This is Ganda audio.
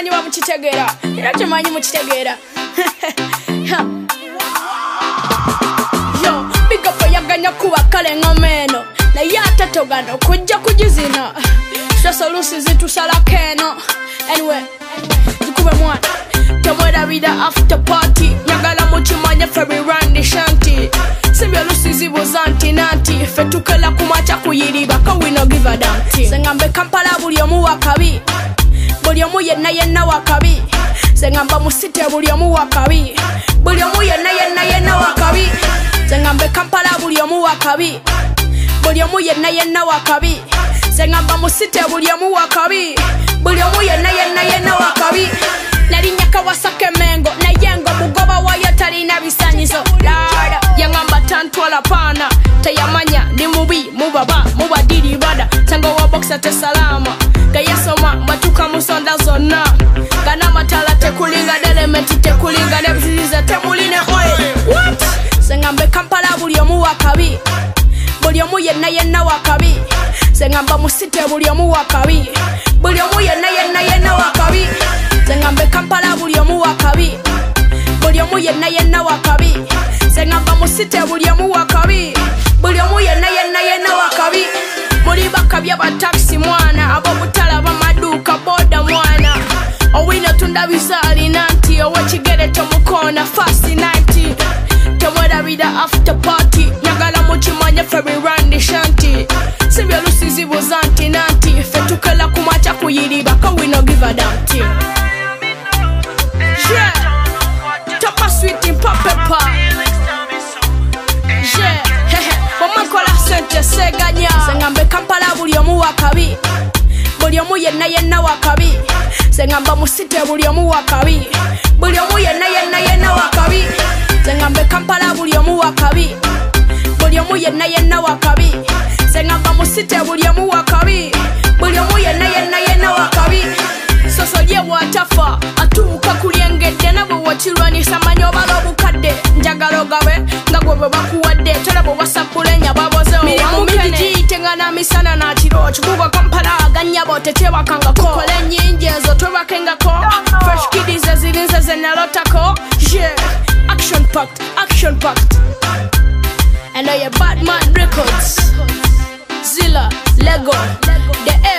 simanyi wa mukitegeera era kimanyi mukitegeera yo bigapo yaganya kuba kale ngoma eno naye ate togana okujja kugizina sasa lusi zitusalako eno anyway tukube mwana temwerabira after party nyagala mukimanye ffe birandi shanti sibyo lusi zibuza nti nanti ffe tukela kumaca kuyiriba ko we no give a damn thing sengambe Kampala buli omu wakabi buli omu yenna wakabi sengamba musite buli omu wakabi buli omu yenna wakabi sengambe Kampala buli omu wakabi buli omu yenna wakabi sengamba musite buli omu wakabi buli omu yenna wakabi nalinya Kawasaki Mengo naye ngo mugoba wayo talina bisanyizo lada yangamba tantwala paana teyamanya ndi mubi mubaba mubadiri bada tango wa boxa tesalama gayasoma mbatuka musonda zonna kana matala tekulinga element tekulinga nebziza temuline oil what sengambe Kampala buli omu wakabi buli omu yenna wakabi sengamba musite buli omu wakabi buli omu yenna wakabi sengambe Kampala buli omu wakabi buli omu yenna wakabi sengamba musite buli omu wakabi buli omu yenna wakabi muli bakabya ba taxi mwana abo butala bamaduka boda mwana owino tunda bizali nanti owekigere tomukona fast night temwerabira after party nyagala mukimanye ffe birandi shanti sibyo lusi zibuza nti nanti ffe tukela kumaca kuyiriba ko we no give a damn thing yeah topa sweet in papa yeah wamakola sente seganya sengambe Kampala buli omu wakabi buli omu yenna wakabi sengamba musite buli omu wakabi buli omu yenna wakabi sengambe Kampala buli omu wakabi buli omu yenna wakabi sengamba musite buli omu wakabi buli omu yenna wakabi soso ye watafa atuuka kulyengedde nabwe wakirwanisa manyi obala obukadde njagala ogabe nga gwe bwe bakuwadde tolaba wasapulenya babozewo mumigigiyite na misana nakiro kikuba Kampala aganyabo tetebakangako kola ennyingi ezo twebakengako fresh kiddies ezirinze zenalotako yeah action packed and I Batman Records Zilla Lego the